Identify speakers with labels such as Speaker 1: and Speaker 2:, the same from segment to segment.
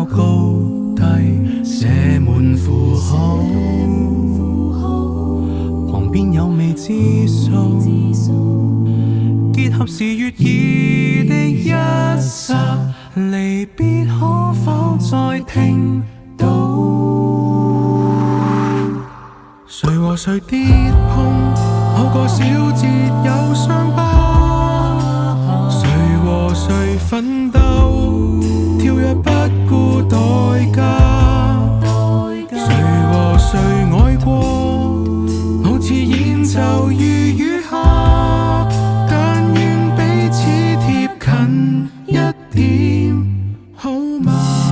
Speaker 1: 高低，寫滿符號，旁邊有未知數，結合時悅耳的一剎，離別可否再聽到？誰和誰跌碰，某個小節有傷疤，誰和誰奮鬥，跳躍不顧代價，誰和誰愛過，某次演奏如雨下，但願彼此貼近一點，好嗎？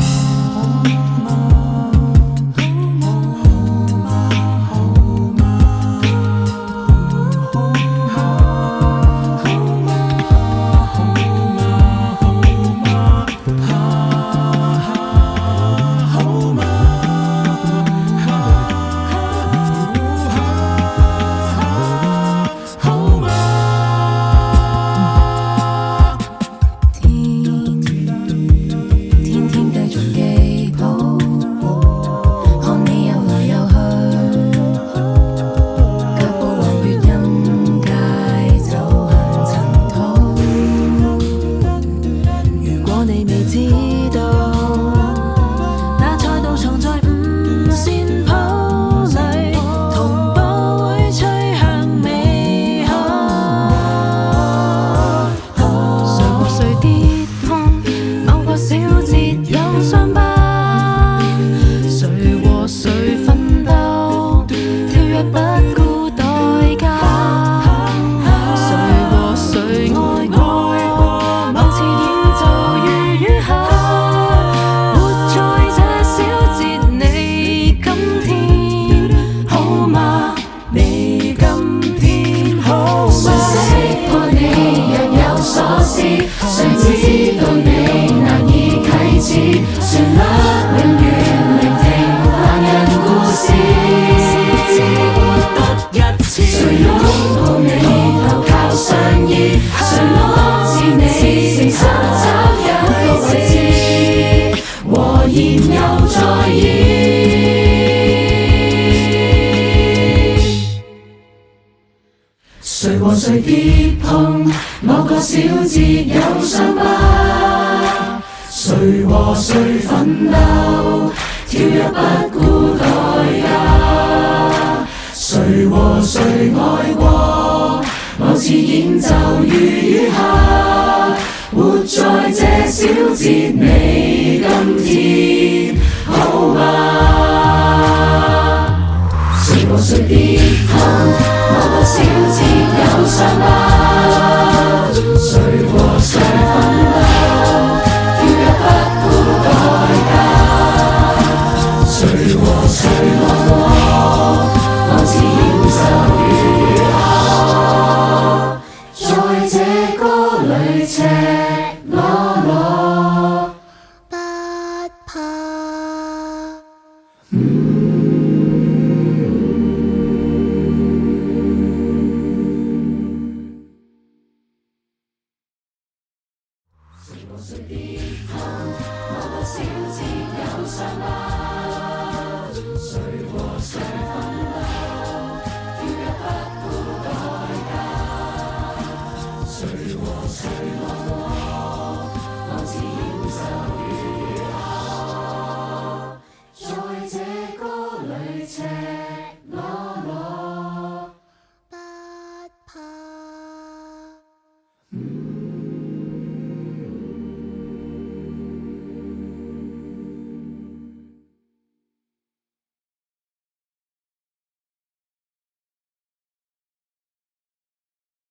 Speaker 2: 誰和誰跌碰，某個小節有傷疤，誰和誰奮鬥，跳躍不顧代價，誰和誰愛過，某次演奏如雨下，活在這小節你今天，好嗎？誰和誰跌碰，某個小節有傷疤，誰和誰